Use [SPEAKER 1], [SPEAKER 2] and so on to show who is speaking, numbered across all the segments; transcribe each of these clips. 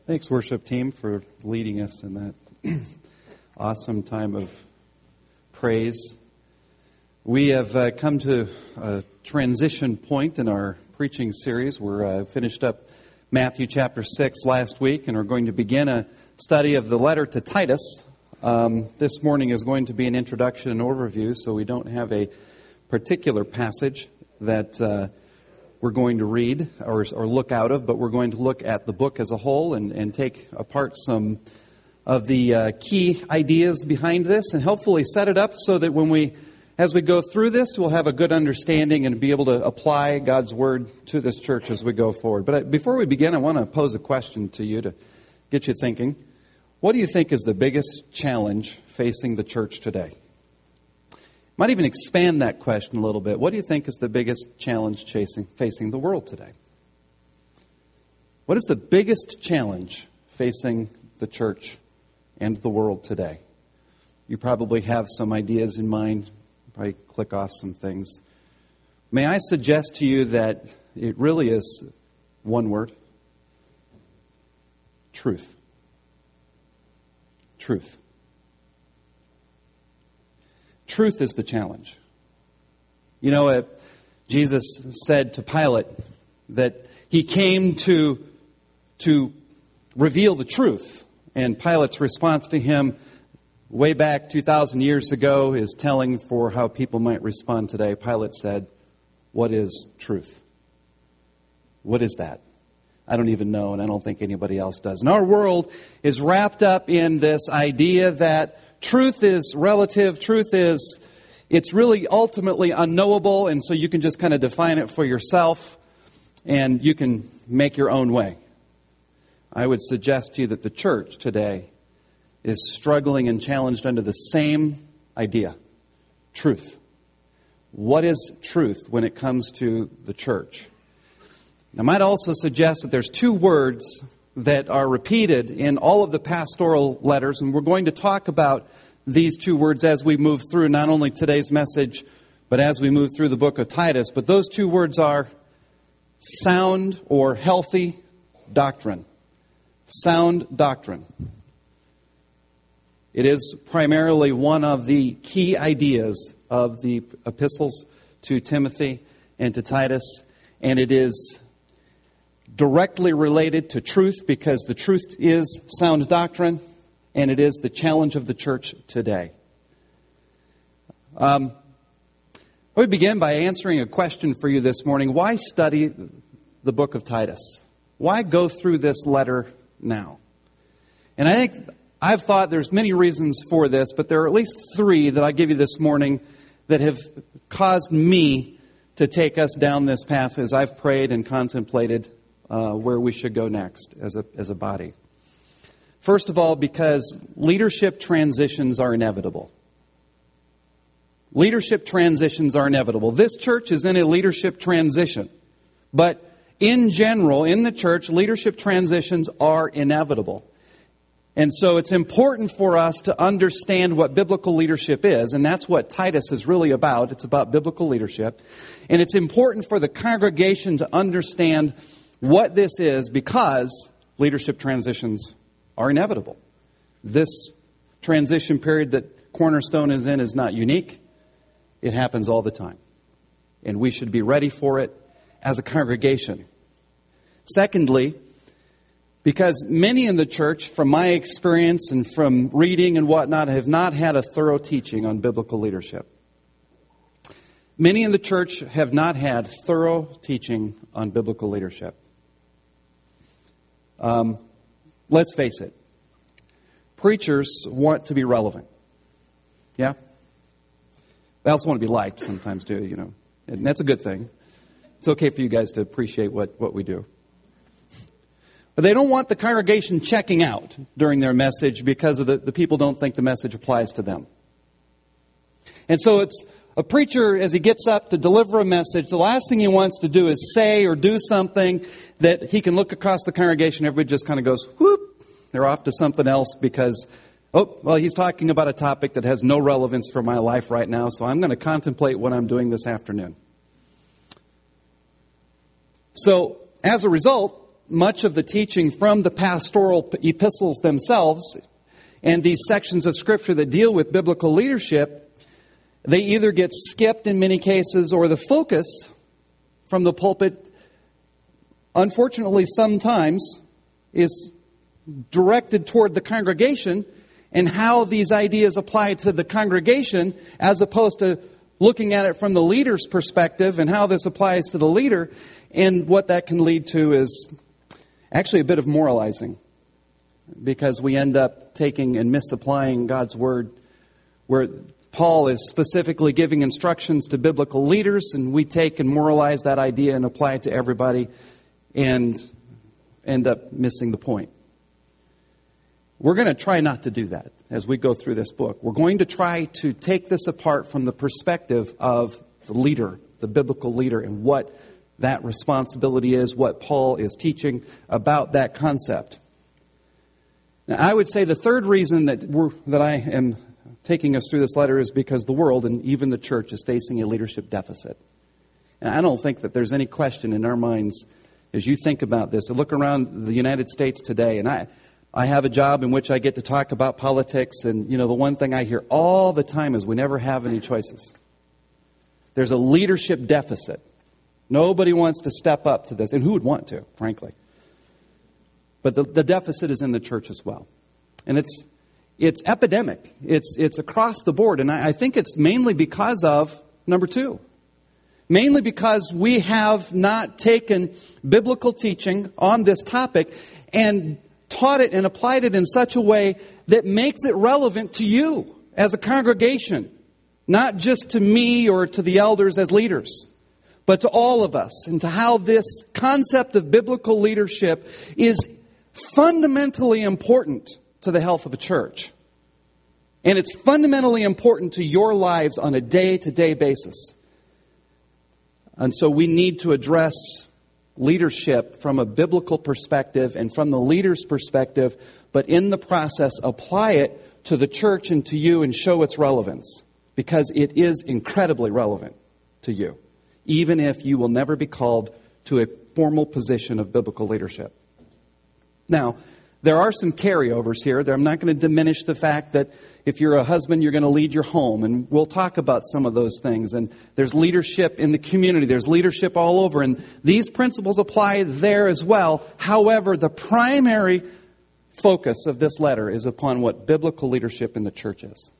[SPEAKER 1] Thanks, worship team, for leading us in that awesome time of praise. We have come to a transition point in our preaching series. We're finished up Matthew chapter 6 last week and are going to begin a study of the letter to Titus. This morning is going to be an introduction and overview, so we don't have a particular passage that we're going to read or look out of, but we're going to look at the book as a whole and take apart some of the key ideas behind this and hopefully set it up so that as we go through this, we'll have a good understanding and be able to apply God's Word to this church as we go forward. But before we begin, I want to pose a question to you to get you thinking. What do you think is the biggest challenge facing the church today? Might even expand that question a little bit. What do you think is the biggest challenge facing the world today? What is the biggest challenge facing the church and the world today? You probably have some ideas in mind. Probably click off some things. May I suggest to you that it really is one word? Truth. Truth. Truth is the challenge. You know, Jesus said to Pilate that he came to reveal the truth. And Pilate's response to him way back 2,000 years ago is telling for how people might respond today. Pilate said, "What is truth?" What is that? I don't even know, and I don't think anybody else does. And our world is wrapped up in this idea that truth is relative. It's really ultimately unknowable, and so you can just kind of define it for yourself, and you can make your own way. I would suggest to you that the church today is struggling and challenged under the same idea, truth. What is truth when it comes to the church? I might also suggest that there's two words that are repeated in all of the pastoral letters, and we're going to talk about these two words as we move through not only today's message, but as we move through the book of Titus. But those two words are sound or healthy doctrine. Sound doctrine. It is primarily one of the key ideas of the epistles to Timothy and to Titus, and it is directly related to truth because the truth is sound doctrine, and it is the challenge of the church today. We begin by answering a question for you this morning. Why study the book of Titus? Why go through this letter now? And I've thought there's many reasons for this, but there are at least three that I give you this morning that have caused me to take us down this path as I've prayed and contemplated where we should go next as a body. First of all, because leadership transitions are inevitable. Leadership transitions are inevitable. This church is in a leadership transition. But in general, in the church, leadership transitions are inevitable. And so it's important for us to understand what biblical leadership is, and that's what Titus is really about. It's about biblical leadership. And it's important for the congregation to understand what this is because leadership transitions are inevitable. This transition period that Cornerstone is in is not unique. It happens all the time. And we should be ready for it as a congregation. Secondly, because many in the church, from my experience and from reading and whatnot, have not had a thorough teaching on biblical leadership. Many in the church have not had thorough teaching on biblical leadership. Let's face it. Preachers want to be relevant. Yeah? They also want to be liked sometimes too, you know. And that's a good thing. It's okay for you guys to appreciate what we do. But they don't want the congregation checking out during their message because of the people don't think the message applies to them. And so it's a preacher, as he gets up to deliver a message, the last thing he wants to do is say or do something that he can look across the congregation, everybody just kind of goes, whoop, they're off to something else because, he's talking about a topic that has no relevance for my life right now, so I'm going to contemplate what I'm doing this afternoon. So, as a result, much of the teaching from the pastoral epistles themselves and these sections of Scripture that deal with biblical leadership, they either get skipped in many cases, or the focus from the pulpit, unfortunately sometimes, is directed toward the congregation and how these ideas apply to the congregation, as opposed to looking at it from the leader's perspective and how this applies to the leader. And what that can lead to is actually a bit of moralizing, because we end up taking and misapplying God's Word, where Paul is specifically giving instructions to biblical leaders, and we take and moralize that idea and apply it to everybody and end up missing the point. We're going to try not to do that as we go through this book. We're going to try to take this apart from the perspective of the leader, the biblical leader, and what that responsibility is, what Paul is teaching about that concept. Now, I would say the third reason that I am taking us through this letter is because the world, and even the church, is facing a leadership deficit. And I don't think that there's any question in our minds as you think about this. I look around the United States today, and I have a job in which I get to talk about politics, and the one thing I hear all the time is we never have any choices. There's a leadership deficit. Nobody wants to step up to this, and who would want to, frankly? But the deficit is in the church as well. And it's epidemic. It's across the board, and I think it's mainly because of, number two, mainly because we have not taken biblical teaching on this topic and taught it and applied it in such a way that makes it relevant to you as a congregation, not just to me or to the elders as leaders, but to all of us, and to how this concept of biblical leadership is fundamentally important to the health of a church. And it's fundamentally important to your lives on a day-to-day basis. And so we need to address leadership from a biblical perspective and from the leader's perspective, but in the process apply it to the church and to you and show its relevance, because it is incredibly relevant to you, even if you will never be called to a formal position of biblical leadership. Now, there are some carryovers here. I'm not going to diminish the fact that if you're a husband, you're going to lead your home. And we'll talk about some of those things. And there's leadership in the community. There's leadership all over. And these principles apply there as well. However, the primary focus of this letter is upon what biblical leadership in the church is.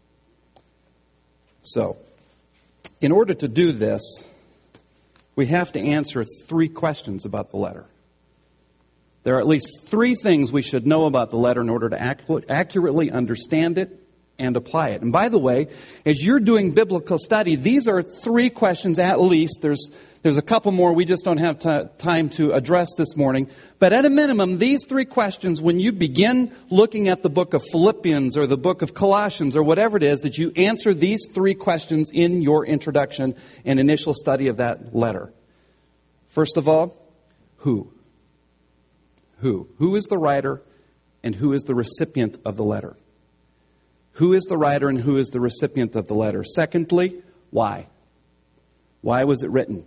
[SPEAKER 1] So, in order to do this, we have to answer 3 questions about the letter. There are at least 3 things we should know about the letter in order to accurately understand it and apply it. And by the way, as you're doing biblical study, these are 3 questions at least. There's a couple more we just don't have time to address this morning. But at a minimum, these 3 questions, when you begin looking at the book of Philippians or the book of Colossians or whatever it is, that you answer these 3 questions in your introduction and initial study of that letter. First of all, who? Who? Who is the writer and who is the recipient of the letter? Who is the writer and who is the recipient of the letter? Secondly, why? Why was it written?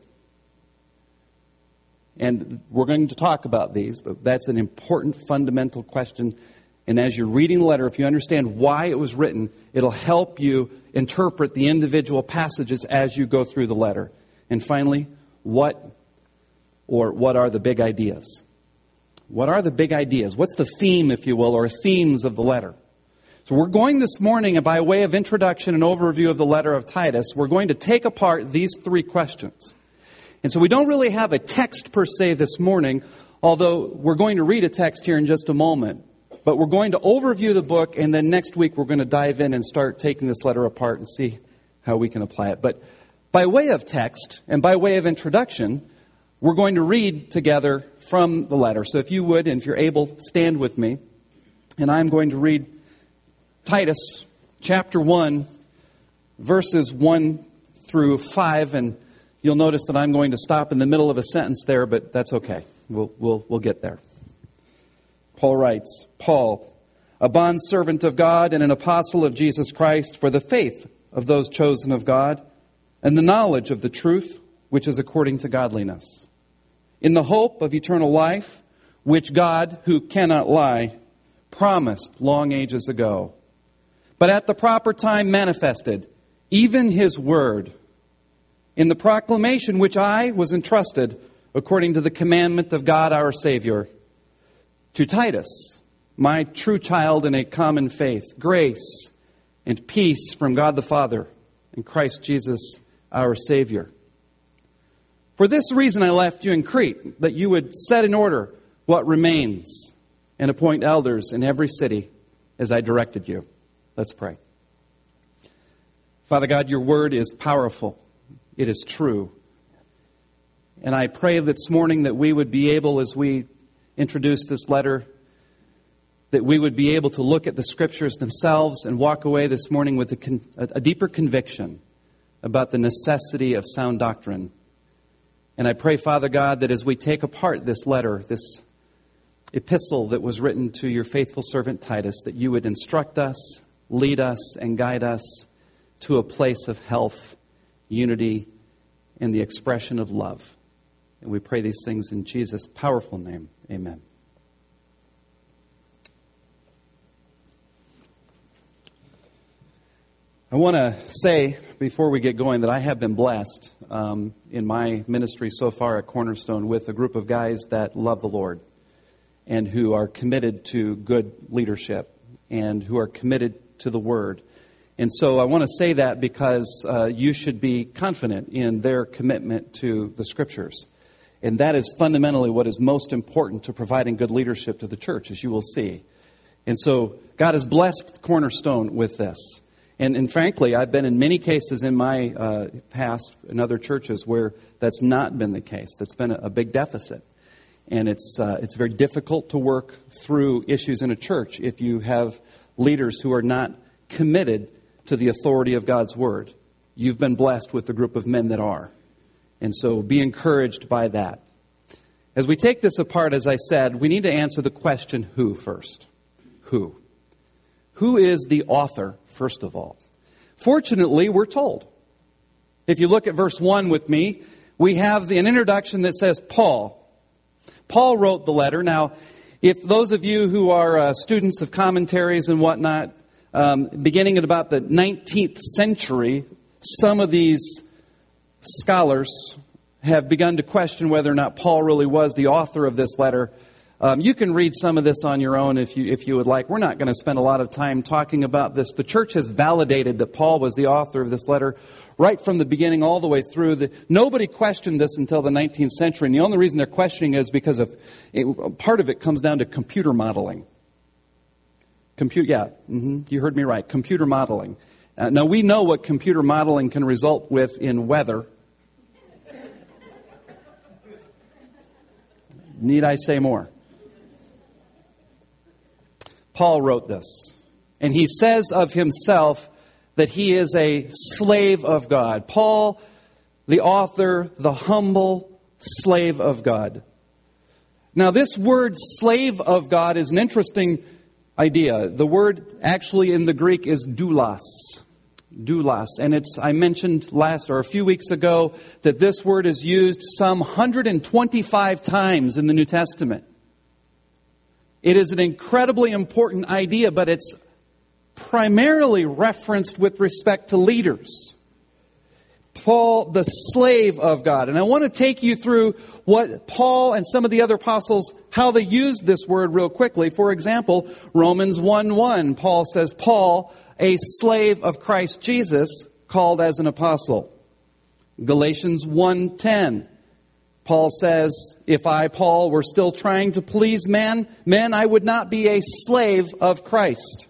[SPEAKER 1] And we're going to talk about these, but that's an important fundamental question. And as you're reading the letter, if you understand why it was written, it'll help you interpret the individual passages as you go through the letter. And finally, what are the big ideas? What are the big ideas? What's the theme, if you will, or themes of the letter? So we're going this morning, by way of introduction and overview of the letter of Titus, we're going to take apart these 3 questions. And so we don't really have a text per se this morning, although we're going to read a text here in just a moment. But we're going to overview the book, and then next week we're going to dive in and start taking this letter apart and see how we can apply it. But by way of text and by way of introduction, we're going to read together from the letter. So if you would, and if you're able, stand with me. And I'm going to read Titus chapter 1, verses 1 through 5. And you'll notice that I'm going to stop in the middle of a sentence there, but that's okay. We'll get there. Paul writes, Paul, a bondservant of God and an apostle of Jesus Christ, for the faith of those chosen of God and the knowledge of the truth which is according to godliness, in the hope of eternal life, which God, who cannot lie, promised long ages ago, but at the proper time manifested, even His word, in the proclamation which I was entrusted according to the commandment of God our Savior, to Titus, my true child in a common faith, grace and peace from God the Father and Christ Jesus our Savior. For this reason I left you in Crete, that you would set in order what remains and appoint elders in every city as I directed you. Let's pray. Father God, your word is powerful. It is true. And I pray this morning that we would be able, as we introduce this letter, that we would be able to look at the Scriptures themselves and walk away this morning with a deeper conviction about the necessity of sound doctrine. And I pray, Father God, that as we take apart this letter, this epistle that was written to your faithful servant Titus, that you would instruct us, lead us, and guide us to a place of health, unity, and the expression of love. And we pray these things in Jesus' powerful name. Amen. I want to say, before we get going, that I have been blessed in my ministry so far at Cornerstone with a group of guys that love the Lord and who are committed to good leadership and who are committed to the Word. And so I want to say that because you should be confident in their commitment to the Scriptures. And that is fundamentally what is most important to providing good leadership to the church, as you will see. And so God has blessed Cornerstone with this. And frankly, I've been in many cases in my past in other churches where that's not been the case. That's been a big deficit. And it's very difficult to work through issues in a church if you have leaders who are not committed to the authority of God's Word. You've been blessed with a group of men that are. And so be encouraged by that. As we take this apart, as I said, we need to answer the question, who first? Who? Who is the author, first of all? Fortunately, we're told. If you look at verse 1 with me, we have an introduction that says Paul. Paul wrote the letter. Now, if those of you who are students of commentaries and whatnot, beginning at about the 19th century, some of these scholars have begun to question whether or not Paul really was the author of this letter. You can read some of this on your own if you would like. We're not going to spend a lot of time talking about this. The church has validated that Paul was the author of this letter right from the beginning all the way through. Nobody questioned this until the 19th century. And the only reason they're questioning it is because part of it comes down to computer modeling. You heard me right. Computer modeling. Now, we know what computer modeling can result with in weather. Need I say more? Paul wrote this, and he says of himself that he is a slave of God. Paul, the author, the humble slave of God. Now, this word slave of God is an interesting idea. The word actually in the Greek is doulos. Doulos. And I mentioned a few weeks ago that this word is used some 125 times in the New Testament. It is an incredibly important idea, but it's primarily referenced with respect to leaders. Paul, the slave of God. And I want to take you through what Paul and some of the other apostles, how they used this word real quickly. For example, Romans 1:1, Paul says, Paul, a slave of Christ Jesus, called as an apostle. Galatians 1:10, Paul says, if I, Paul, were still trying to please men, I would not be a slave of Christ.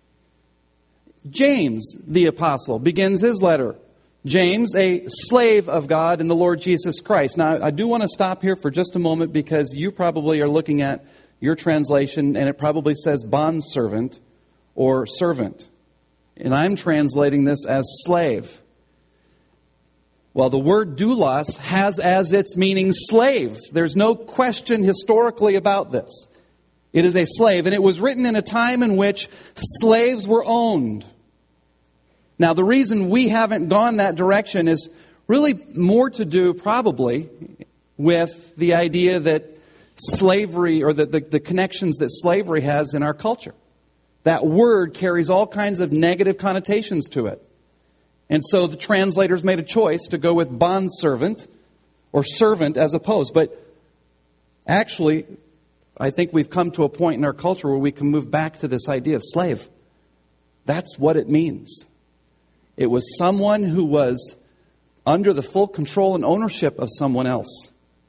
[SPEAKER 1] James, the apostle, begins his letter. James, a slave of God and the Lord Jesus Christ. Now, I do want to stop here for just a moment because you probably are looking at your translation and it probably says bondservant or servant. And I'm translating this as slave. Well, the word doulos has as its meaning slave. There's no question historically about this. It is a slave, and it was written in a time in which slaves were owned. Now, the reason we haven't gone that direction is really more to do probably with the idea that slavery or the connections that slavery has in our culture. That word carries all kinds of negative connotations to it. And so the translators made a choice to go with bondservant or servant as opposed. But actually, I think we've come to a point in our culture where we can move back to this idea of slave. That's what it means. It was someone who was under the full control and ownership of someone else.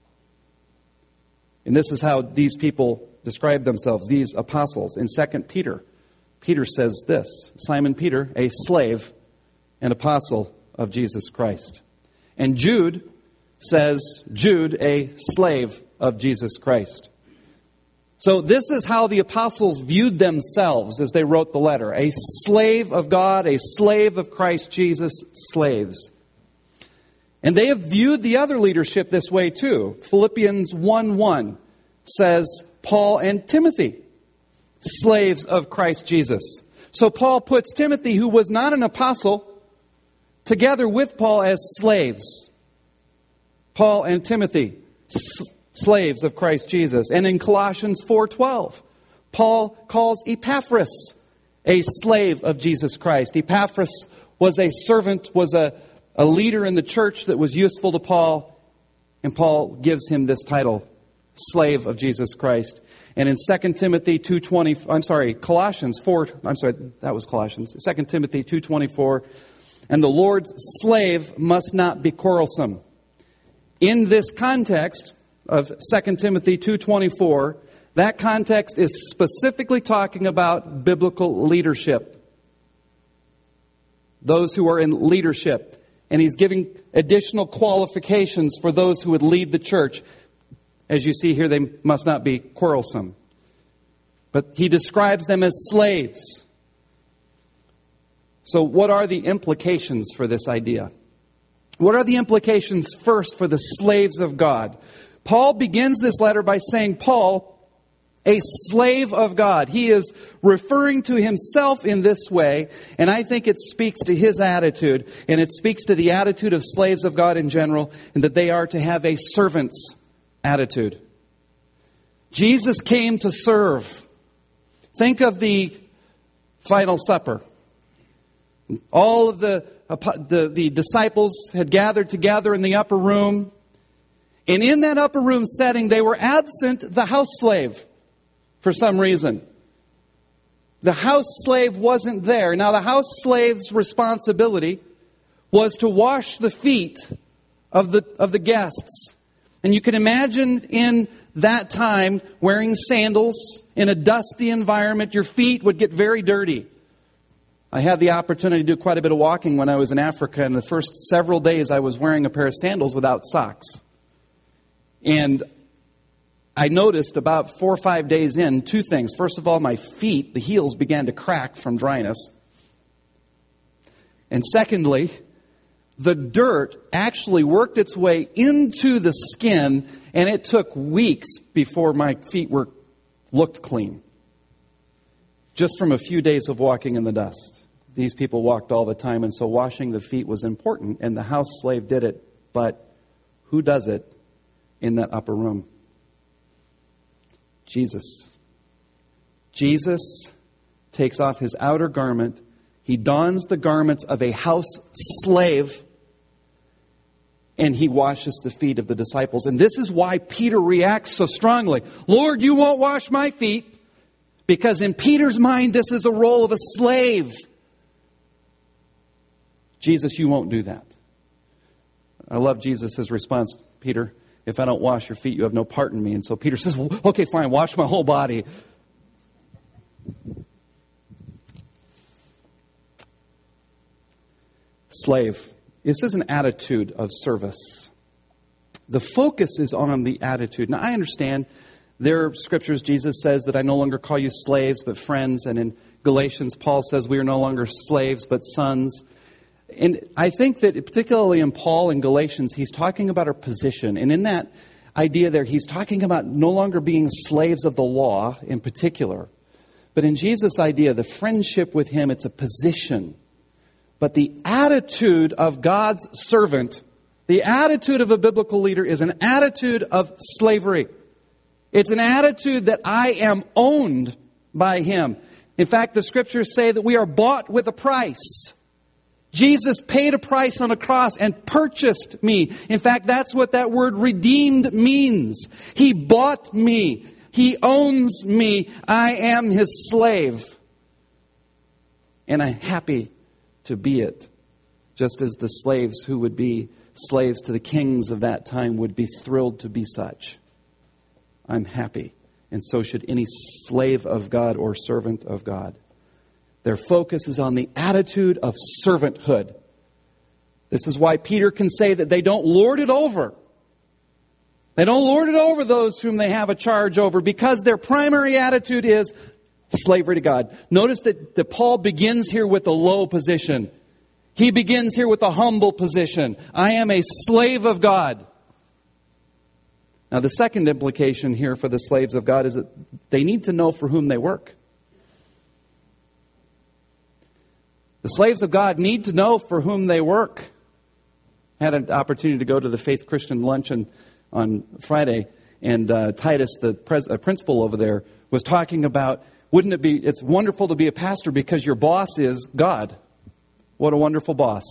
[SPEAKER 1] And this is how these people describe themselves, these apostles. In 2 Peter, Peter says this, Simon Peter, a slave and apostle of Jesus Christ. And Jude says, Jude, a slave of Jesus Christ. So this is how the apostles viewed themselves as they wrote the letter. A slave of God, a slave of Christ Jesus, slaves. And they have viewed the other leadership this way too. Philippians 1:1 says, Paul and Timothy, slaves of Christ Jesus. So Paul puts Timothy, who was not an apostle, together with Paul as slaves. Paul and Timothy, slaves of Christ Jesus. And in Colossians 4:12, Paul calls Epaphras a slave of Jesus Christ. Epaphras was a servant, was a leader in the church that was useful to Paul. And Paul gives him this title, slave of Jesus Christ. And in 2 Timothy 2:20, Colossians 4, that was Colossians. 2 Timothy 2:24, and the Lord's slave must not be quarrelsome. In this context of 2 Timothy 2:24, that context is specifically talking about biblical leadership. Those who are in leadership. And he's giving additional qualifications for those who would lead the church. As you see here, they must not be quarrelsome. But he describes them as slaves. So what are the implications for this idea? What are the implications first for the slaves of God? Paul begins this letter by saying, Paul, a slave of God. He is referring to himself in this way, and I think it speaks to his attitude, and it speaks to the attitude of slaves of God in general, and that they are to have a servant's attitude. Jesus came to serve. Think of the final supper. All of the disciples had gathered together in the upper room, and in that upper room setting, they were absent the house slave. For some reason. The house slave wasn't there. Now, the house slave's responsibility was to wash the feet of the guests. And you can imagine in that time wearing sandals in a dusty environment, your feet would get very dirty. I had the opportunity to do quite a bit of walking when I was in Africa, and the first several days I was wearing a pair of sandals without socks. And I noticed about 4 or 5 days in, two things. First of all, my feet, the heels began to crack from dryness. And secondly, the dirt actually worked its way into the skin, and it took weeks before my feet looked clean. Just from a few days of walking in the dust. These people walked all the time, and so washing the feet was important, and the house slave did it. But who does it in that upper room? Jesus. Jesus takes off his outer garment. He dons the garments of a house slave, and he washes the feet of the disciples. And this is why Peter reacts so strongly. Lord, you won't wash my feet. Because in Peter's mind, this is a role of a slave. Jesus, you won't do that. I love Jesus' response, Peter. If I don't wash your feet, you have no part in me. And so Peter says, well, okay, fine, wash my whole body. Slave. This is an attitude of service. The focus is on the attitude. Now, I understand there are scriptures, Jesus says that I no longer call you slaves, but friends. And in Galatians, Paul says we are no longer slaves, but sons. And I think that particularly in Paul and Galatians, he's talking about our position. And in that idea there, he's talking about no longer being slaves of the law in particular. But in Jesus' idea, the friendship with him, it's a position. But the attitude of God's servant, the attitude of a biblical leader is an attitude of slavery. It's an attitude that I am owned by Him. In fact, the Scriptures say that we are bought with a price. Jesus paid a price on a cross and purchased me. In fact, that's what that word redeemed means. He bought me. He owns me. I am His slave. And I'm happy to be it. Just as the slaves who would be slaves to the kings of that time would be thrilled to be such. I'm happy. And so should any slave of God or servant of God. Their focus is on the attitude of servanthood. This is why Peter can say that they don't lord it over. They don't lord it over those whom they have a charge over, because their primary attitude is slavery to God. Notice that Paul begins here with a low position. He begins here with a humble position. I am a slave of God. Now, the second implication here for the slaves of God is that they need to know for whom they work. The slaves of God need to know for whom they work. I had an opportunity to go to the Faith Christian luncheon on Friday, and Titus, the principal over there, was talking about, it's wonderful to be a pastor because your boss is God. What a wonderful boss.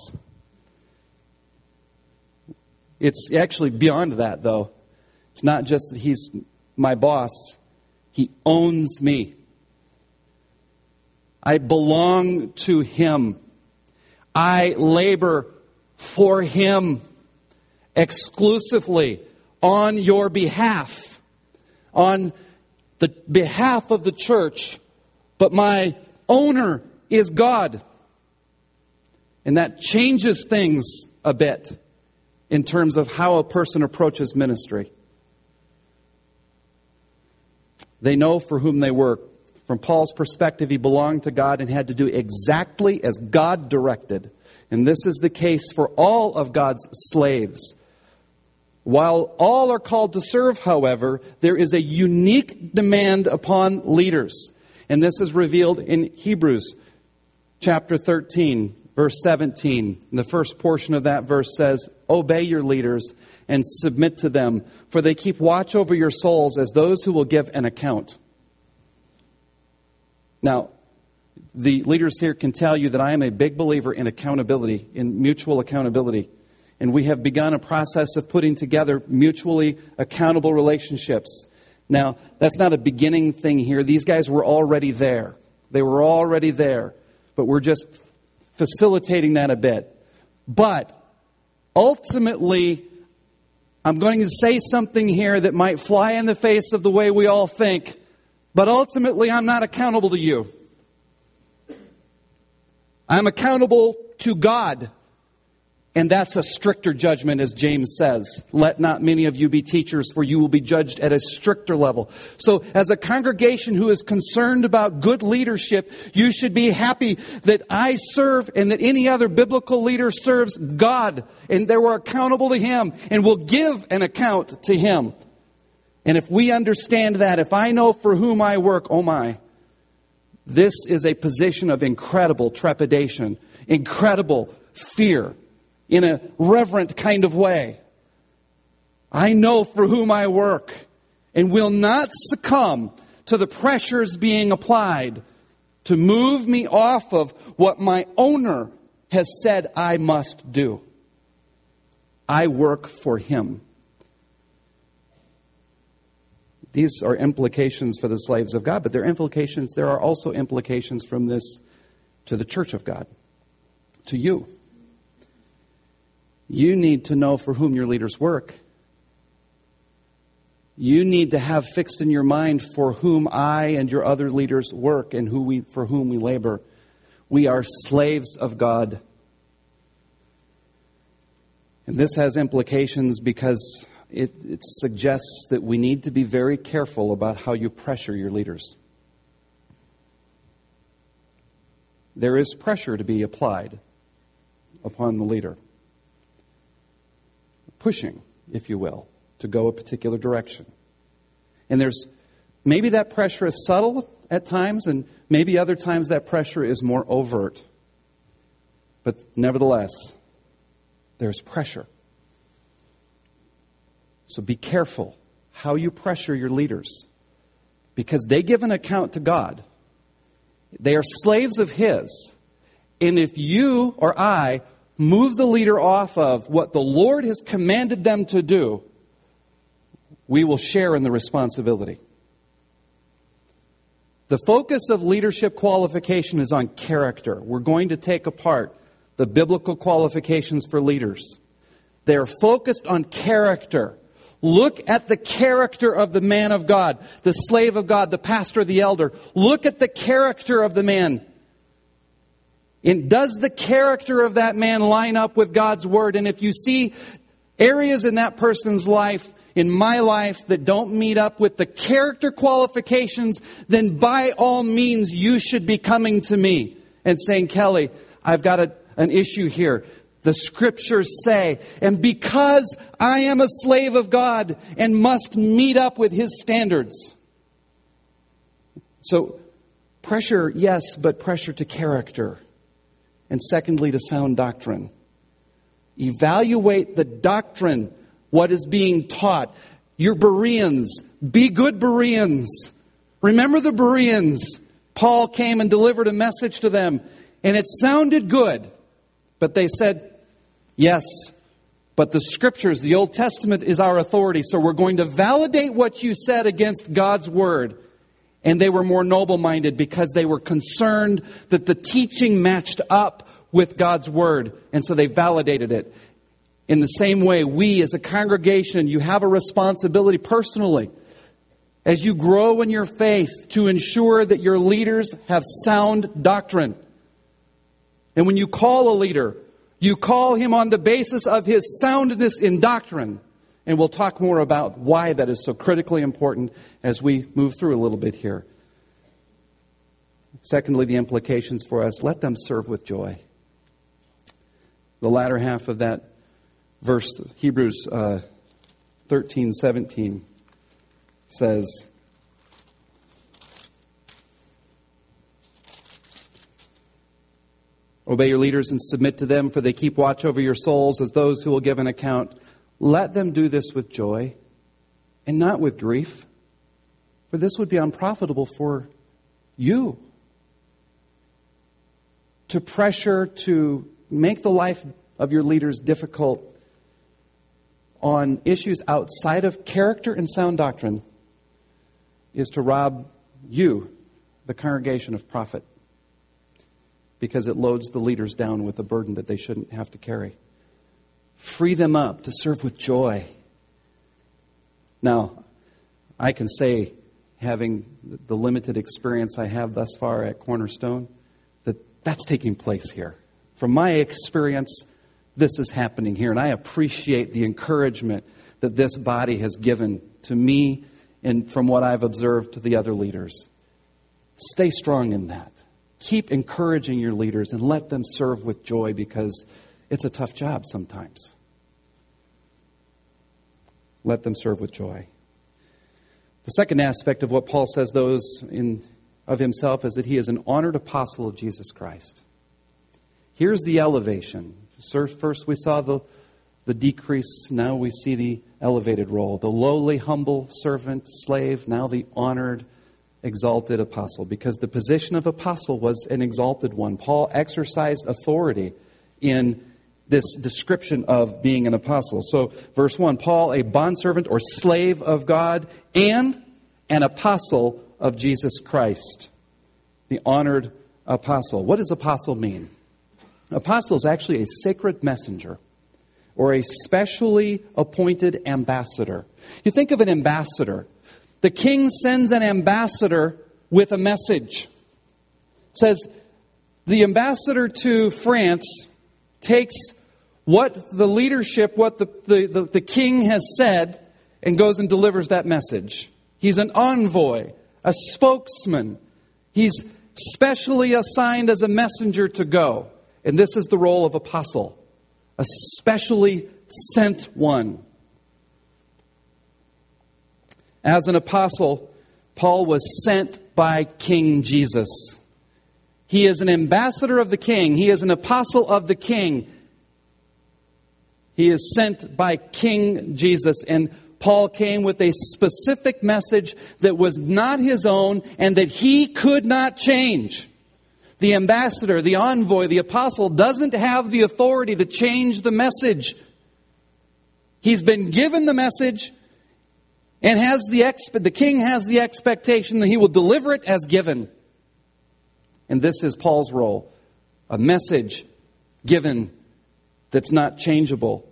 [SPEAKER 1] It's actually beyond that, though. It's not just that He's my boss. He owns me. I belong to Him. I labor for Him exclusively on your behalf, on the behalf of the church. But my owner is God. And that changes things a bit in terms of how a person approaches ministry. They know for whom they work. From Paul's perspective, he belonged to God and had to do exactly as God directed. And this is the case for all of God's slaves. While all are called to serve, however, there is a unique demand upon leaders. And this is revealed in Hebrews chapter 13, verse 17. And the first portion of that verse says, "Obey your leaders and submit to them, for they keep watch over your souls as those who will give an account." Now, the leaders here can tell you that I am a big believer in accountability, in mutual accountability. And we have begun a process of putting together mutually accountable relationships. Now, that's not a beginning thing here. These guys were already there. They were already there. But we're just facilitating that a bit. But ultimately, I'm going to say something here that might fly in the face of the way we all think. But ultimately, I'm not accountable to you. I'm accountable to God. And that's a stricter judgment, as James says. Let not many of you be teachers, for you will be judged at a stricter level. So as a congregation who is concerned about good leadership, you should be happy that I serve and that any other biblical leader serves God. And they were accountable to Him and will give an account to Him. And if we understand that, if I know for whom I work, oh my, this is a position of incredible trepidation, incredible fear. In a reverent kind of way. I know for whom I work and will not succumb to the pressures being applied to move me off of what my owner has said I must do. I work for Him. These are implications for the slaves of God, but there are also implications from this to the church of God, to you. You need to know for whom your leaders work. You need to have fixed in your mind for whom I and your other leaders work and for whom we labor. We are slaves of God. And this has implications because it suggests that we need to be very careful about how you pressure your leaders. There is pressure to be applied upon the leader. Pushing, if you will, to go a particular direction. And maybe that pressure is subtle at times, and maybe other times that pressure is more overt. But nevertheless, there's pressure. So be careful how you pressure your leaders. Because they give an account to God. They are slaves of His. And if you or I move the leader off of what the Lord has commanded them to do, we will share in the responsibility. The focus of leadership qualification is on character. We're going to take apart the biblical qualifications for leaders. They are focused on character. Look at the character of the man of God, the slave of God, the pastor, the elder. Look at the character of the man. And does the character of that man line up with God's Word? And if you see areas in that person's life, in my life, that don't meet up with the character qualifications, then by all means you should be coming to me and saying, Kelly, I've got an issue here. The Scriptures say, and because I am a slave of God and must meet up with His standards. So, pressure, yes, but pressure to character. And secondly, to sound doctrine. Evaluate the doctrine, what is being taught. Your Bereans, be good Bereans. Remember the Bereans. Paul came and delivered a message to them, and it sounded good. But they said, yes, but the Scriptures, the Old Testament is our authority, so we're going to validate what you said against God's Word. And they were more noble-minded because they were concerned that the teaching matched up with God's Word. And so they validated it. In the same way, we as a congregation, you have a responsibility personally as you grow in your faith to ensure that your leaders have sound doctrine. And when you call a leader, you call him on the basis of his soundness in doctrine. And we'll talk more about why that is so critically important as we move through a little bit here. Secondly, the implications for us. Let them serve with joy. The latter half of that verse, Hebrews 13:17, says, obey your leaders and submit to them, for they keep watch over your souls as those who will give an account. Let them do this with joy and not with grief, for this would be unprofitable for you. To pressure, to make the life of your leaders difficult on issues outside of character and sound doctrine is to rob you, the congregation, of profit, because it loads the leaders down with a burden that they shouldn't have to carry. Free them up to serve with joy. Now, I can say, having the limited experience I have thus far at Cornerstone, that that's taking place here. From my experience, this is happening here. And I appreciate the encouragement that this body has given to me and from what I've observed to the other leaders. Stay strong in that. Keep encouraging your leaders and let them serve with joy, because it's a tough job sometimes. Let them serve with joy. The second aspect of what Paul says of himself is that he is an honored apostle of Jesus Christ. Here's the elevation. First we saw the decrease, now we see the elevated role. The lowly, humble servant, slave, now the honored, exalted apostle. Because the position of apostle was an exalted one. Paul exercised authority in this description of being an apostle. So, verse 1, Paul, a bondservant or slave of God and an apostle of Jesus Christ. The honored apostle. What does apostle mean? Apostle is actually a sacred messenger or a specially appointed ambassador. You think of an ambassador. The king sends an ambassador with a message. It says the ambassador to France takes what the leadership, what the king has said, and goes and delivers that message. He's an envoy, a spokesman. He's specially assigned as a messenger to go. And this is the role of apostle, a specially sent one. As an apostle, Paul was sent by King Jesus. He is an ambassador of the king. He is an apostle of the king. He is sent by King Jesus. And Paul came with a specific message that was not his own and that he could not change. The ambassador, the envoy, the apostle doesn't have the authority to change the message. He's been given the message and the king has the expectation that he will deliver it as given. And this is Paul's role. A message given that's not changeable.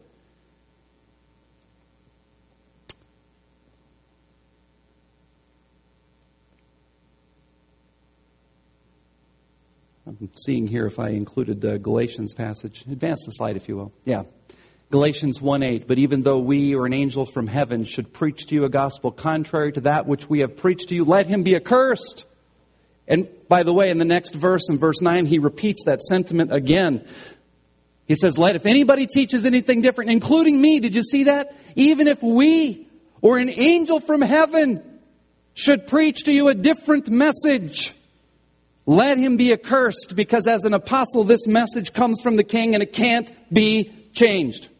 [SPEAKER 1] I'm seeing here if I included the Galatians passage. Advance the slide, if you will. Yeah. Galatians 1:8. But even though we or an angel from heaven should preach to you a gospel contrary to that which we have preached to you, let him be accursed. And by the way, in the next verse, in verse 9, he repeats that sentiment again. He says, if anybody teaches anything different, including me, did you see that? Even if we or an angel from heaven should preach to you a different message, let him be accursed, because as an apostle, this message comes from the king and it can't be changed.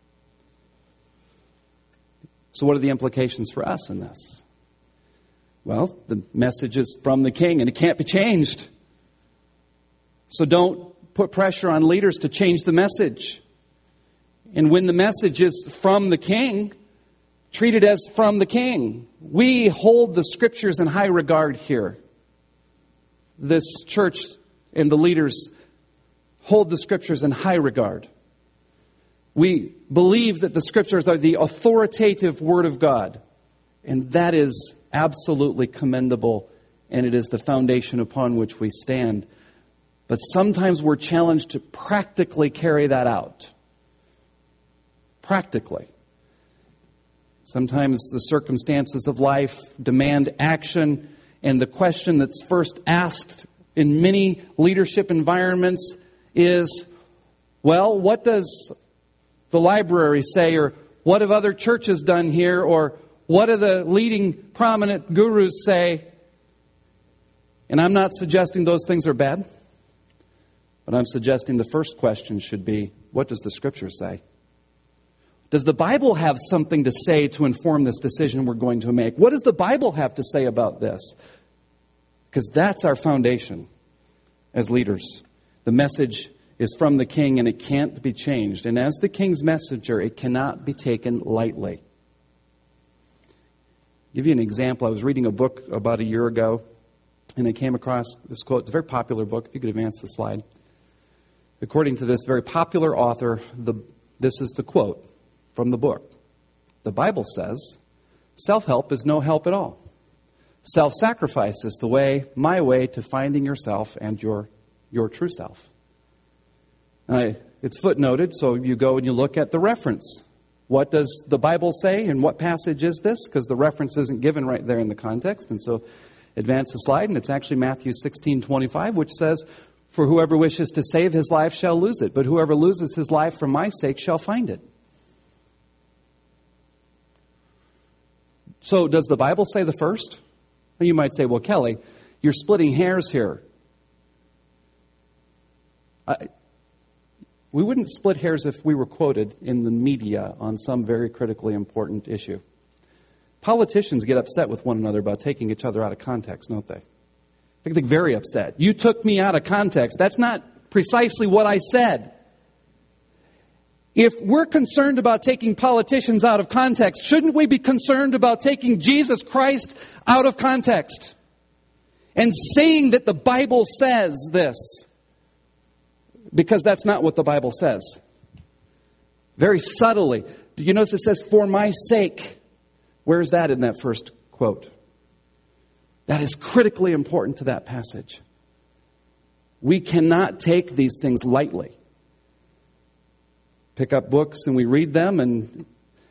[SPEAKER 1] So what are the implications for us in this? Well, the message is from the king and it can't be changed. So don't put pressure on leaders to change the message. And when the message is from the king, treat it as from the king. We hold the scriptures in high regard here. This church and the leaders hold the scriptures in high regard. We believe that the scriptures are the authoritative word of God. And that is absolutely commendable, and it is the foundation upon which we stand. But sometimes we're challenged to practically carry that out. Practically. Sometimes the circumstances of life demand action, and the question that's first asked in many leadership environments is, well, what does the library say, or what have other churches done here, or what do the leading prominent gurus say? And I'm not suggesting those things are bad, but I'm suggesting the first question should be, what does the Scripture say? Does the Bible have something to say to inform this decision we're going to make? What does the Bible have to say about this? Because that's our foundation as leaders. The message is from the king and it can't be changed. And as the king's messenger, it cannot be taken lightly. I'll give you an example. I was reading a book about a year ago, and I came across this quote. It's a very popular book. If you could advance the slide. According to this very popular author, this is the quote from the book. The Bible says, self-help is no help at all. Self-sacrifice is my way to finding yourself and your true self. It's footnoted, so you go and you look at the reference. What does the Bible say, and what passage is this? Because the reference isn't given right there in the context. And so advance the slide, and it's actually Matthew 16:25, which says, for whoever wishes to save his life shall lose it, but whoever loses his life for my sake shall find it. So does the Bible say the first? Well, you might say, well, Kelly, you're splitting hairs here. We wouldn't split hairs if we were quoted in the media on some very critically important issue. Politicians get upset with one another about taking each other out of context, don't they? They get very upset. You took me out of context. That's not precisely what I said. If we're concerned about taking politicians out of context, shouldn't we be concerned about taking Jesus Christ out of context and saying that the Bible says this? Because that's not what the Bible says. Very subtly. Do you notice it says, for my sake? Where's that in that first quote? That is critically important to that passage. We cannot take these things lightly. Pick up books and we read them and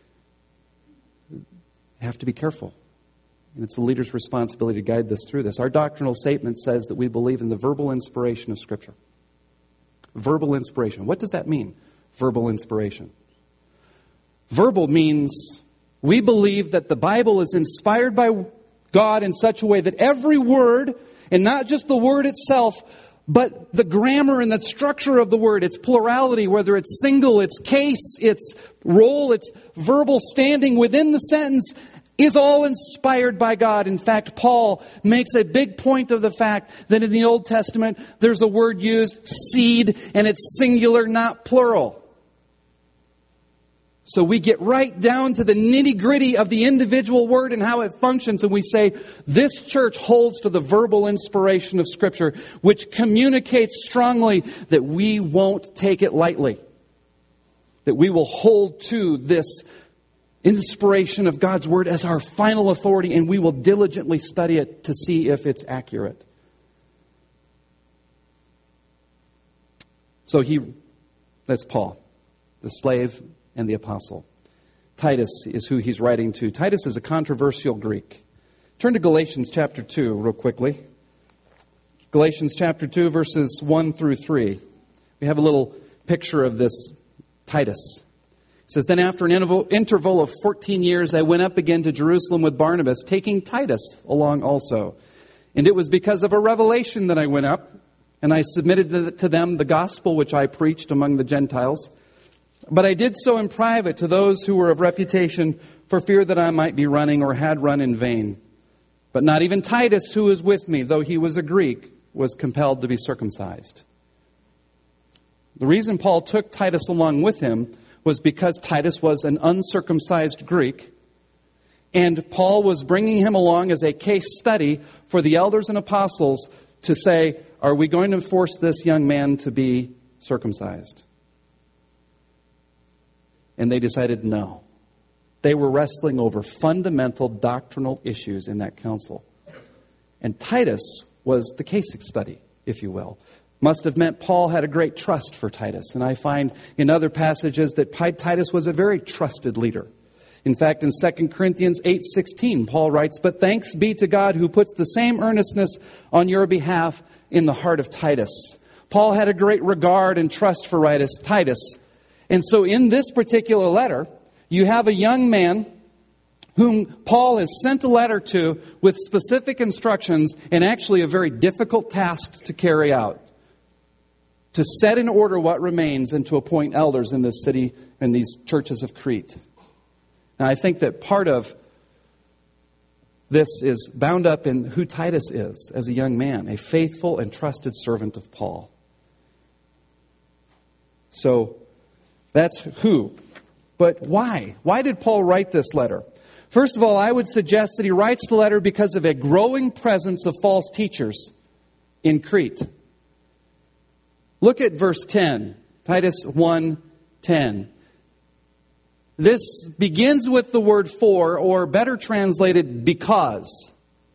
[SPEAKER 1] have to be careful. And it's the leader's responsibility to guide us through this. Our doctrinal statement says that we believe in the verbal inspiration of Scripture. Verbal inspiration. What does that mean? Verbal inspiration. Verbal means we believe that the Bible is inspired by God in such a way that every word, and not just the word itself, But the grammar and the structure of the word, its plurality, whether it's single, its case, its role, its verbal standing within the sentence, is all inspired by God. In fact, Paul makes a big point of the fact that in the Old Testament, there's a word used, seed, and it's singular, not plural. So we get right down to the nitty-gritty of the individual word and how it functions, and we say, this church holds to the verbal inspiration of Scripture, which communicates strongly that we won't take it lightly. That we will hold to this inspiration of God's Word as our final authority, and we will diligently study it to see if it's accurate. So that's Paul, the slave and the apostle. Titus is who he's writing to. Titus is a controversial Greek. Turn to Galatians chapter 2 real quickly. Galatians chapter 2, verses 1 through 3. We have a little picture of this Titus. It says, "Then after an interval of 14 years, I went up again to Jerusalem with Barnabas, taking Titus along also. And it was because of a revelation that I went up, and I submitted to them the gospel which I preached among the Gentiles. But I did so in private to those who were of reputation, for fear that I might be running or had run in vain. But not even Titus, who was with me, though he was a Greek, was compelled to be circumcised." The reason Paul took Titus along with him was because Titus was an uncircumcised Greek, and Paul was bringing him along as a case study for the elders and apostles to say, are we going to force this young man to be circumcised? And they decided no. They were wrestling over fundamental doctrinal issues in that council. And Titus was the case study, if you will. Must have meant Paul had a great trust for Titus. And I find in other passages that Titus was a very trusted leader. In fact, in 2 Corinthians 8:16, Paul writes, "But thanks be to God who puts the same earnestness on your behalf in the heart of Titus." Paul had a great regard and trust for Titus. And so in this particular letter, you have a young man whom Paul has sent a letter to with specific instructions and actually a very difficult task to carry out. To set in order what remains and to appoint elders in this city and these churches of Crete. Now I think that part of this is bound up in who Titus is as a young man, a faithful and trusted servant of Paul. So that's who. But why? Why did Paul write this letter? First of all, I would suggest that he writes the letter because of a growing presence of false teachers in Crete. Look at verse 10, Titus 1:10. This begins with the word for, or better translated, because.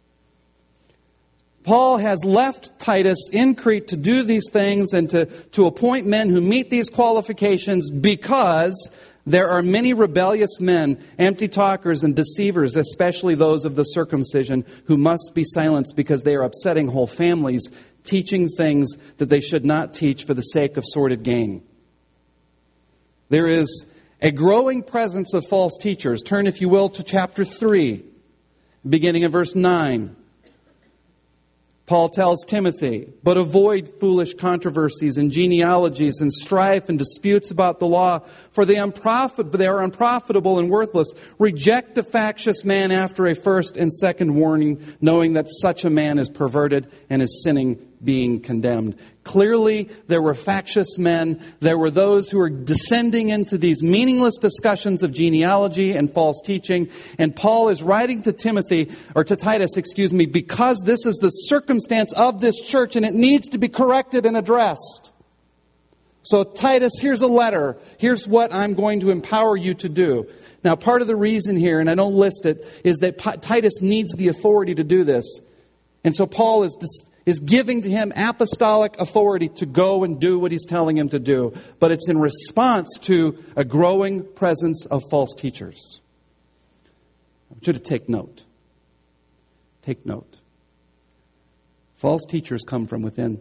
[SPEAKER 1] Paul has left Titus in Crete to do these things and to appoint men who meet these qualifications because there are many rebellious men, empty talkers and deceivers, especially those of the circumcision, who must be silenced because they are upsetting whole families, teaching things that they should not teach for the sake of sordid gain. There is a growing presence of false teachers. Turn, if you will, to chapter 3, beginning in verse 9. Paul tells Timothy, "But avoid foolish controversies and genealogies and strife and disputes about the law, for they are unprofitable and worthless. Reject a factious man after a first and second warning, knowing that such a man is perverted and is sinning, being condemned." Clearly, there were factious men. There were those who were descending into these meaningless discussions of genealogy and false teaching. And Paul is writing to Titus, because this is the circumstance of this church and it needs to be corrected and addressed. So Titus, here's a letter. Here's what I'm going to empower you to do. Now, part of the reason here, and I don't list it, is that Titus needs the authority to do this. And so Paul is giving to him apostolic authority to go and do what he's telling him to do. But it's in response to a growing presence of false teachers. I want you to take note. Take note. False teachers come from within.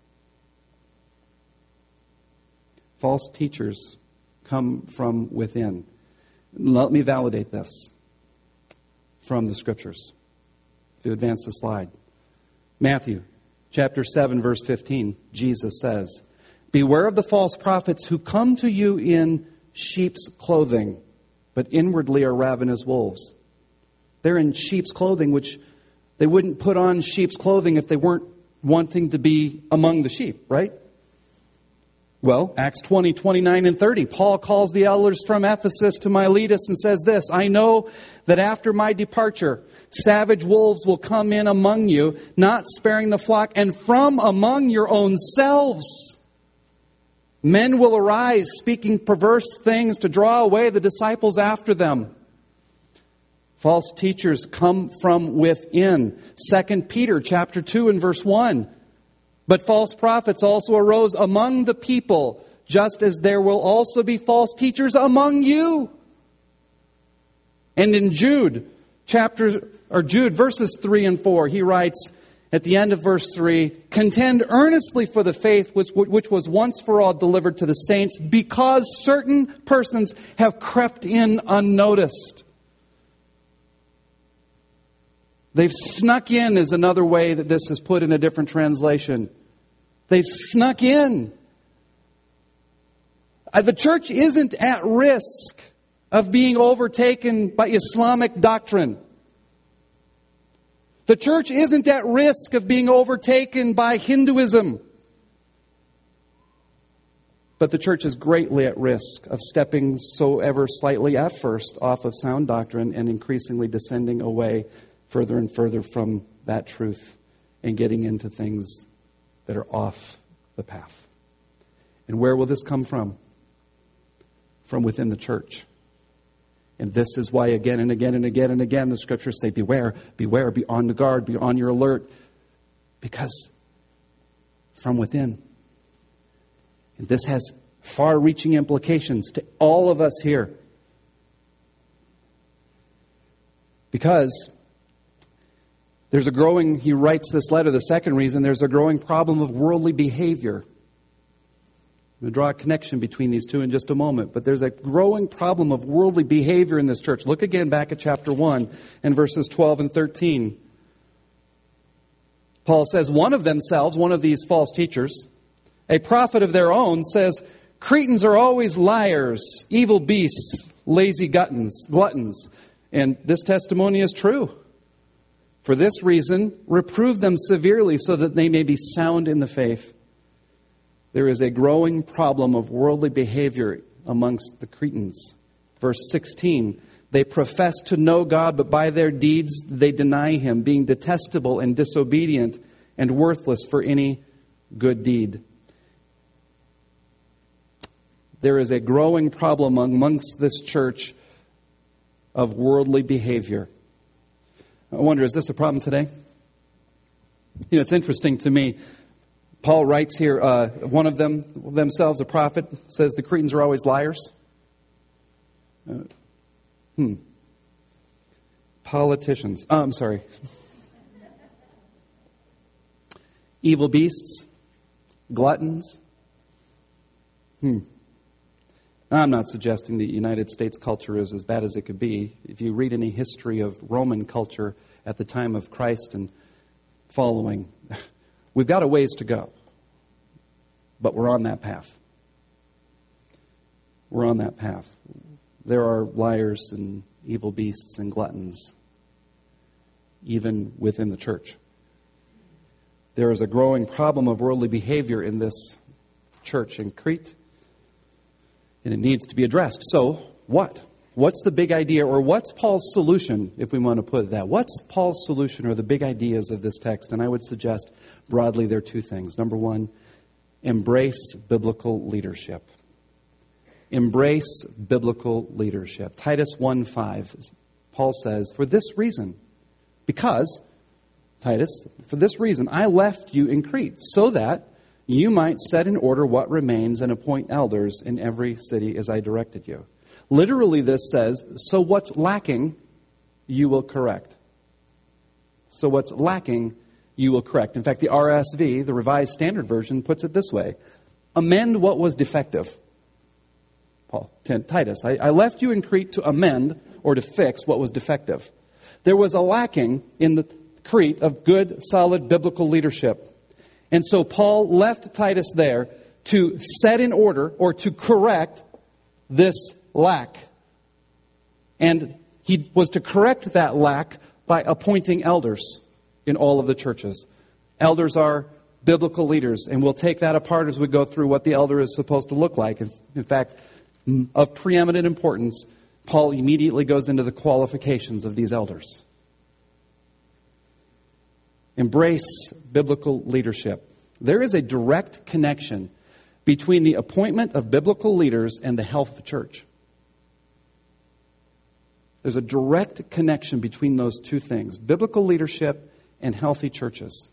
[SPEAKER 1] False teachers come from within. Let me validate this from the Scriptures. If you advance the slide. Matthew Chapter 7, verse 15, Jesus says, "Beware of the false prophets who come to you in sheep's clothing, but inwardly are ravenous wolves." They're in sheep's clothing, which they wouldn't put on sheep's clothing if they weren't wanting to be among the sheep, right? Well, Acts 20, 29 and 30, Paul calls the elders from Ephesus to Miletus and says this, "I know that after my departure, savage wolves will come in among you, not sparing the flock, and from among your own selves men will arise, speaking perverse things to draw away the disciples after them." False teachers come from within. 2 Peter chapter 2 and verse 1. "But false prophets also arose among the people, just as there will also be false teachers among you." And in Jude verses 3 and 4, he writes at the end of verse 3, "Contend earnestly for the faith which was once for all delivered to the saints, because certain persons have crept in unnoticed." They've snuck in is another way that this is put in a different translation. They've snuck in. The church isn't at risk of being overtaken by Islamic doctrine. The church isn't at risk of being overtaken by Hinduism. But the church is greatly at risk of stepping so ever slightly at first off of sound doctrine and increasingly descending away further and further from that truth and getting into things that are off the path. And where will this come from? From within the church. And this is why again and again and again and again the scriptures say, beware, beware, be on the guard, be on your alert. Because from within. And this has far-reaching implications to all of us here. Because there's a growing, he writes this letter, the second reason, there's a growing problem of worldly behavior. I'm going to draw a connection between these two in just a moment. But there's a growing problem of worldly behavior in this church. Look again back at chapter 1 and verses 12 and 13. Paul says, one of these false teachers, a prophet of their own, says, "Cretans are always liars, evil beasts, lazy gluttons." And this testimony is true. "For this reason, reprove them severely so that they may be sound in the faith." There is a growing problem of worldly behavior amongst the Cretans. Verse 16, "They profess to know God, but by their deeds they deny Him, being detestable and disobedient and worthless for any good deed." There is a growing problem amongst this church of worldly behavior. I wonder, is this a problem today? You know, it's interesting to me. Paul writes here, one of them, themselves, a prophet, says the Cretans are always liars. Politicians. Evil beasts. Gluttons. I'm not suggesting the United States culture is as bad as it could be. If you read any history of Roman culture at the time of Christ and following, we've got a ways to go. But we're on that path. We're on that path. There are liars and evil beasts and gluttons, even within the church. There is a growing problem of worldly behavior in this church in Crete. And it needs to be addressed. So, what? What's the big idea, or what's Paul's solution, if we want to put it that? What's Paul's solution, or the big ideas of this text? And I would suggest, broadly, there are two things. Number one, embrace biblical leadership. Embrace biblical leadership. Titus 1:5, Paul says, "For this reason, because, Titus, for this reason, I left you in Crete, so that you might set in order what remains and appoint elders in every city as I directed you." Literally, this says, so what's lacking, you will correct. So what's lacking, you will correct. In fact, the RSV, the Revised Standard Version, puts it this way: amend what was defective. Paul, Titus, I left you in Crete to amend or to fix what was defective. There was a lacking in the Crete of good, solid biblical leadership. And so Paul left Titus there to set in order or to correct this lack. And he was to correct that lack by appointing elders in all of the churches. Elders are biblical leaders, and we'll take that apart as we go through what the elder is supposed to look like. In fact, of preeminent importance, Paul immediately goes into the qualifications of these elders. Embrace biblical leadership. There is a direct connection between the appointment of biblical leaders and the health of the church. There's a direct connection between those two things, biblical leadership and healthy churches.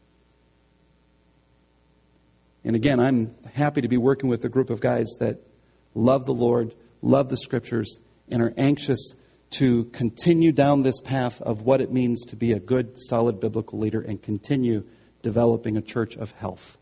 [SPEAKER 1] And again, I'm happy to be working with a group of guys that love the Lord, love the Scriptures, and are anxious to continue down this path of what it means to be a good, solid biblical leader and continue developing a church of health.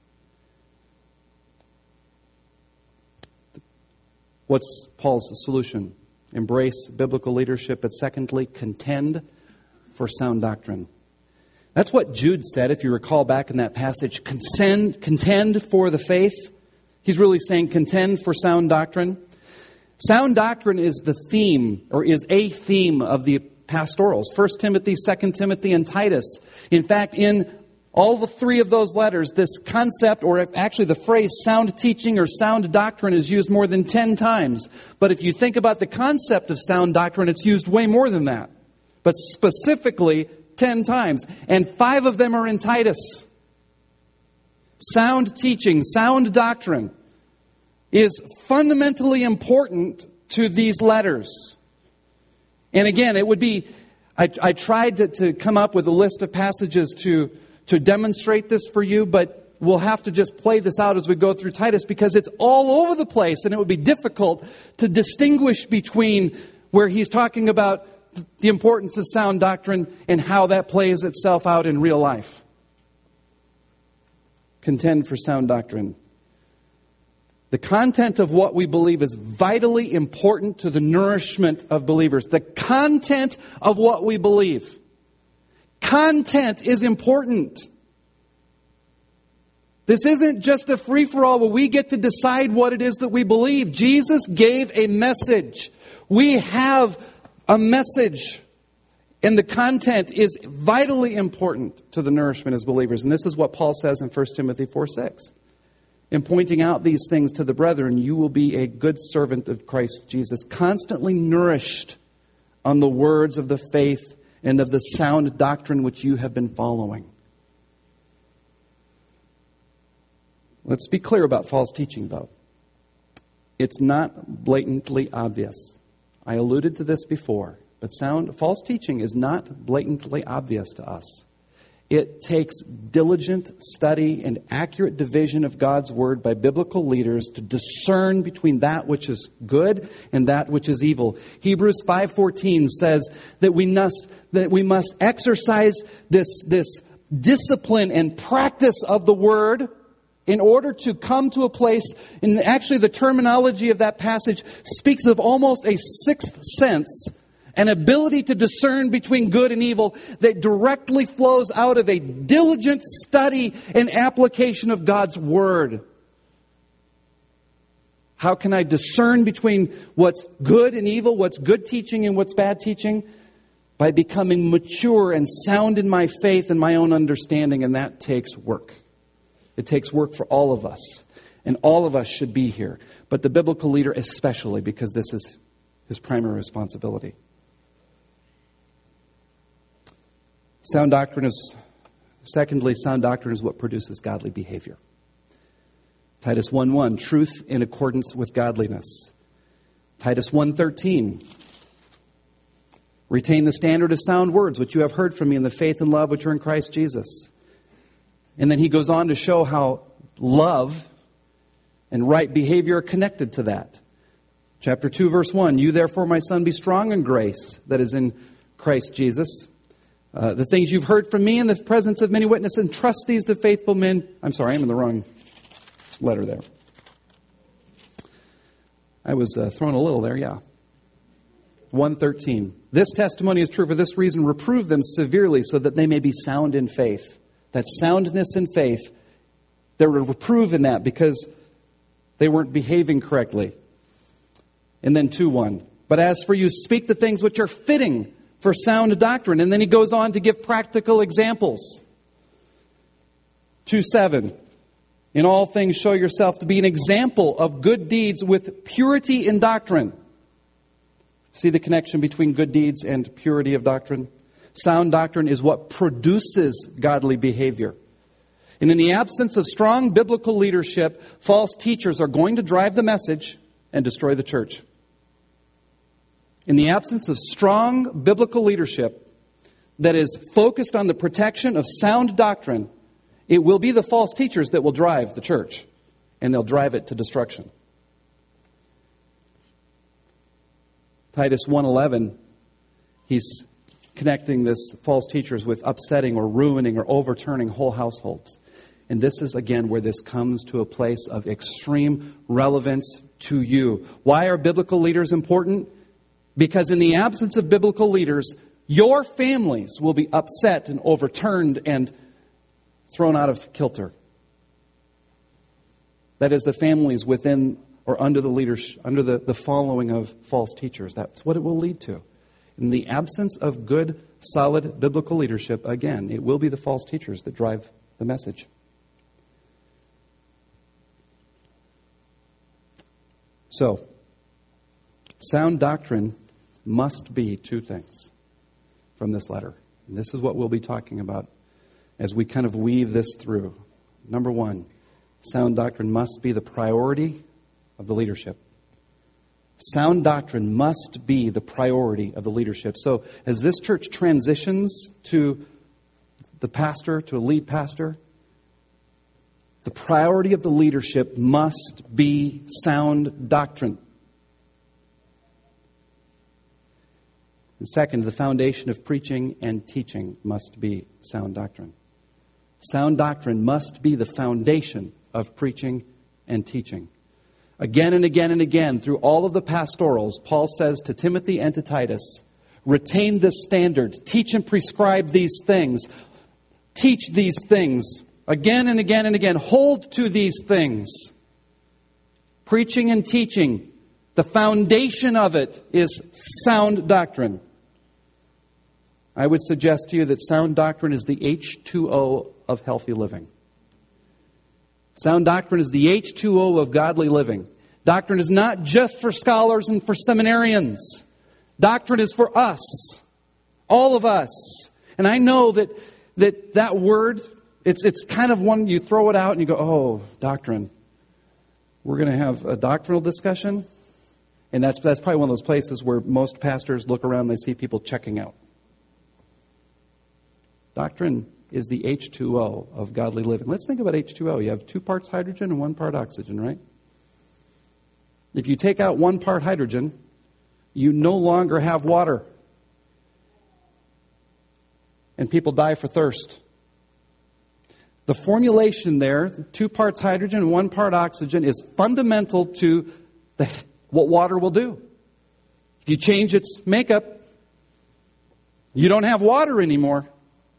[SPEAKER 1] What's Paul's solution? Embrace biblical leadership, but secondly, contend for sound doctrine. That's what Jude said, if you recall back in that passage. Contend for the faith. He's really saying contend for sound doctrine. Sound doctrine is the theme, or is a theme of the pastorals. 1 Timothy, 2 Timothy, and Titus. In fact, in all the three of those letters, this concept, or actually the phrase sound teaching or sound doctrine is used more than 10 times. But if you think about the concept of sound doctrine, it's used way more than that. But specifically 10 times. And 5 of them are in Titus. Sound teaching, sound doctrine is fundamentally important to these letters. And again, it would be, I tried to come up with a list of passages to demonstrate this for you, but we'll have to just play this out as we go through Titus because it's all over the place and it would be difficult to distinguish between where he's talking about the importance of sound doctrine and how that plays itself out in real life. Contend for sound doctrine. The content of what we believe is vitally important to the nourishment of believers. The content of what we believe. Content is important. This isn't just a free-for-all where we get to decide what it is that we believe. Jesus gave a message. We have a message. And the content is vitally important to the nourishment as believers. And this is what Paul says in 1 Timothy 4:6. In pointing out these things to the brethren, you will be a good servant of Christ Jesus, constantly nourished on the words of the faith and of the sound doctrine which you have been following. Let's be clear about false teaching, though. It's not blatantly obvious. I alluded to this before, but false teaching is not blatantly obvious to us. It takes diligent study and accurate division of God's Word by biblical leaders to discern between that which is good and that which is evil. Hebrews 5:14 says that we must exercise this discipline and practice of the Word in order to come to a place, and actually the terminology of that passage speaks of almost a sixth sense, an ability to discern between good and evil that directly flows out of a diligent study and application of God's Word. How can I discern between what's good and evil, what's good teaching and what's bad teaching? By becoming mature and sound in my faith and my own understanding, and that takes work. It takes work for all of us, and all of us should be here. But the biblical leader especially, because this is his primary responsibility. Sound doctrine is what produces godly behavior. Titus 1:1, truth in accordance with godliness. Titus 1:13, retain the standard of sound words, which you have heard from me in the faith and love which are in Christ Jesus. And then he goes on to show how love and right behavior are connected to that. Chapter 2, verse 1, you therefore, my son, be strong in grace that is in Christ Jesus. The things you've heard from me in the presence of many witnesses, entrust these to faithful men. I'm sorry, I'm in the wrong letter there. I was thrown a little there, yeah. 1:13. This testimony is true for this reason. Reprove them severely so that they may be sound in faith. that soundness in faith, they were reproved in that because they weren't behaving correctly. And then 2:1. But as for you, speak the things which are fitting for sound doctrine. And then he goes on to give practical examples. 2:7. In all things show yourself to be an example of good deeds with purity in doctrine. See the connection between good deeds and purity of doctrine? Sound doctrine is what produces godly behavior. And in the absence of strong biblical leadership, false teachers are going to drive the message and destroy the church. In the absence of strong biblical leadership that is focused on the protection of sound doctrine, it will be the false teachers that will drive the church, and they'll drive it to destruction. Titus 1:11, he's connecting this false teachers with upsetting or ruining or overturning whole households. And this is, again, where this comes to a place of extreme relevance to you. Why are biblical leaders important? Because in the absence of biblical leaders, your families will be upset and overturned and thrown out of kilter. That is, the families within or under the leadership, under the following of false teachers. That's what it will lead to. In the absence of good, solid biblical leadership, again, it will be the false teachers that drive the message. So, sound doctrine must be two things from this letter. And this is what we'll be talking about as we kind of weave this through. Number one, sound doctrine must be the priority of the leadership. Sound doctrine must be the priority of the leadership. So as this church transitions to the pastor, to a lead pastor, the priority of the leadership must be sound doctrine. And second, the foundation of preaching and teaching must be sound doctrine. Sound doctrine must be the foundation of preaching and teaching. Again and again and again, through all of the pastorals, Paul says to Timothy and to Titus, retain this standard, teach and prescribe these things, teach these things, again and again and again, hold to these things. Preaching and teaching, the foundation of it is sound doctrine. I would suggest to you that sound doctrine is the H2O of healthy living. Sound doctrine is the H2O of godly living. Doctrine is not just for scholars and for seminarians. Doctrine is for us, all of us. And I know that word, it's kind of one, you throw it out and you go, oh, doctrine. We're going to have a doctrinal discussion. And that's probably one of those places where most pastors look around and they see people checking out. Doctrine is the H2O of godly living. Let's think about H2O. You have 2 parts hydrogen and 1 part oxygen, right? If you take out 1 part hydrogen, you no longer have water. And people die for thirst. The formulation there, 2 parts hydrogen and 1 part oxygen, is fundamental to what water will do. If you change its makeup, you don't have water anymore.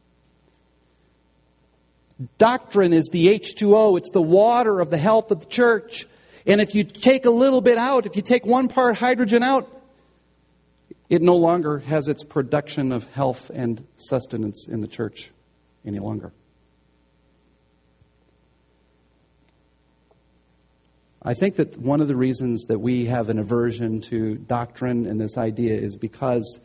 [SPEAKER 1] Doctrine is the H2O. It's the water of the health of the church. And if you take a little bit out, if you take 1 part hydrogen out, it no longer has its production of health and sustenance in the church any longer. I think that one of the reasons that we have an aversion to doctrine and this idea is because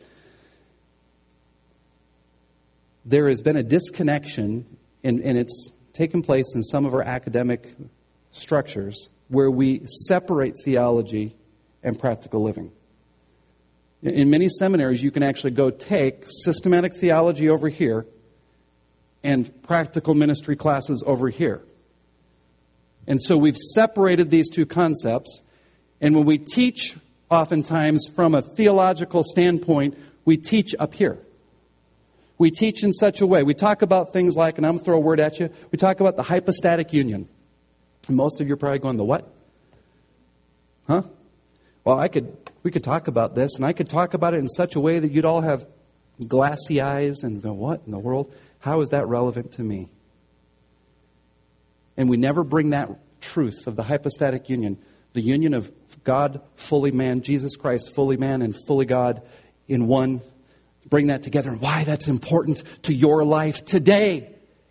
[SPEAKER 1] there has been a disconnection, and it's taken place in some of our academic structures, where we separate theology and practical living. In many seminaries, you can actually go take systematic theology over here and practical ministry classes over here. And so we've separated these two concepts, and when we teach, oftentimes from a theological standpoint, we teach up here. We teach in such a way. We talk about things like, and I'm going to throw a word at you, we talk about the hypostatic union. And most of you are probably going, the what? Huh? Well, we could talk about this, and I could talk about it in such a way that you'd all have glassy eyes and go, what in the world? How is that relevant to me? and we never bring that truth of the hypostatic union, the union of God, fully man, Jesus Christ, fully man and fully God in one, bring that together, and why that's important to your life today.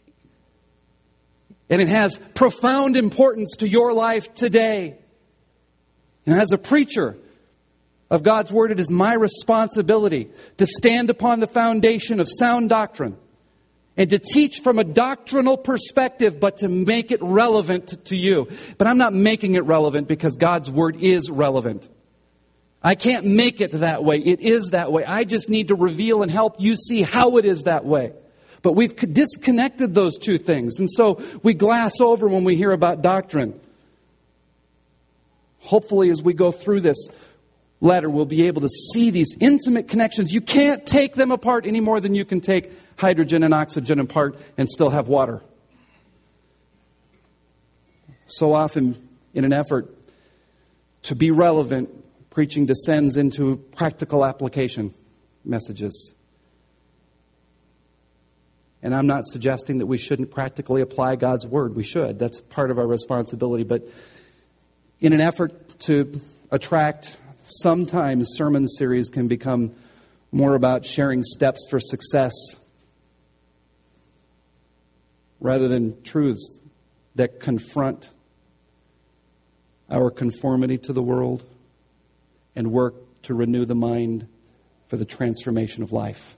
[SPEAKER 1] And it has profound importance to your life today. And as a preacher of God's Word, it is my responsibility to stand upon the foundation of sound doctrine and to teach from a doctrinal perspective, but to make it relevant to you. But I'm not making it relevant because God's Word is relevant. I can't make it that way. It is that way. I just need to reveal and help you see how it is that way. But we've disconnected those two things. And so we glass over when we hear about doctrine. Hopefully, as we go through this letter, we'll be able to see these intimate connections. You can't take them apart any more than you can take hydrogen and oxygen apart and still have water. So often, in an effort to be relevant, preaching descends into practical application messages. And I'm not suggesting that we shouldn't practically apply God's Word. We should. That's part of our responsibility. But in an effort to attract, sometimes sermon series can become more about sharing steps for success rather than truths that confront our conformity to the world and work to renew the mind for the transformation of life.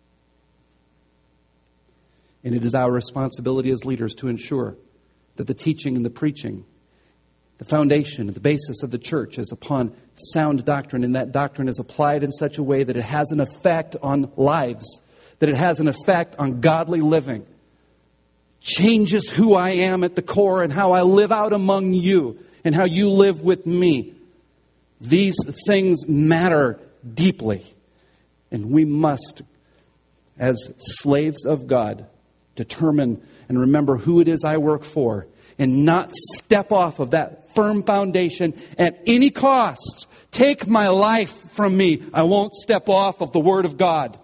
[SPEAKER 1] And it is our responsibility as leaders to ensure that the teaching and the preaching, the foundation, the basis of the church is upon sound doctrine, and that doctrine is applied in such a way that it has an effect on lives, that it has an effect on godly living, changes who I am at the core and how I live out among you and how you live with me. These things matter deeply, and we must, as slaves of God, determine and remember who it is I work for and not step off of that firm foundation at any cost. Take my life from me. I won't step off of the Word of God.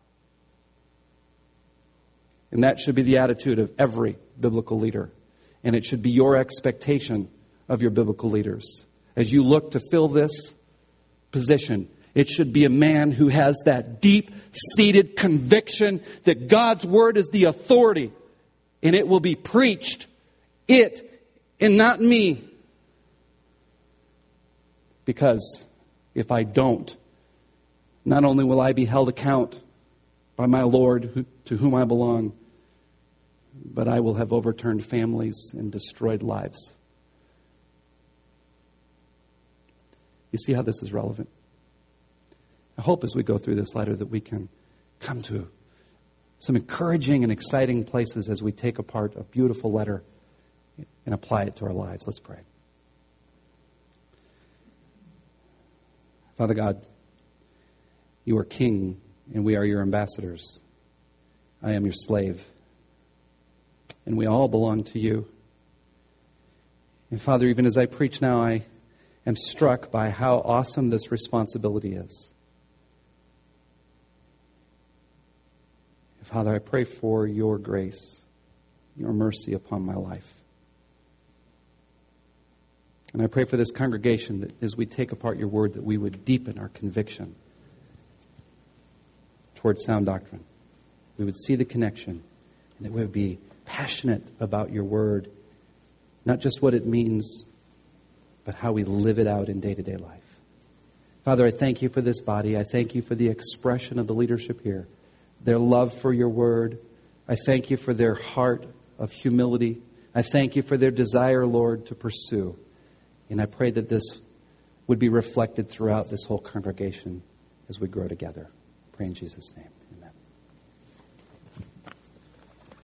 [SPEAKER 1] And that should be the attitude of every biblical leader. And it should be your expectation of your biblical leaders. As you look to fill this position, it should be a man who has that deep-seated conviction that God's Word is the authority, and it will be preached, it and not me. Because if I don't, not only will I be held account by my Lord to whom I belong, but I will have overturned families and destroyed lives. You see how this is relevant? I hope as we go through this letter that we can come to some encouraging and exciting places as we take apart a beautiful letter and apply it to our lives. Let's pray. Father God, you are King and we are your ambassadors. I am your slave. And we all belong to you. And Father, even as I preach now, I am struck by how awesome this responsibility is. Father, I pray for your grace, your mercy upon my life. And I pray for this congregation that as we take apart your word, that we would deepen our conviction towards sound doctrine. We would see the connection, and that we would be passionate about your word, not just what it means, but how we live it out in day-to-day life. Father, I thank you for this body. I thank you for the expression of the leadership here, their love for your word. I thank you for their heart of humility. I thank you for their desire, Lord, to pursue. And I pray that this would be reflected throughout this whole congregation as we grow together. I pray in Jesus' name. Amen.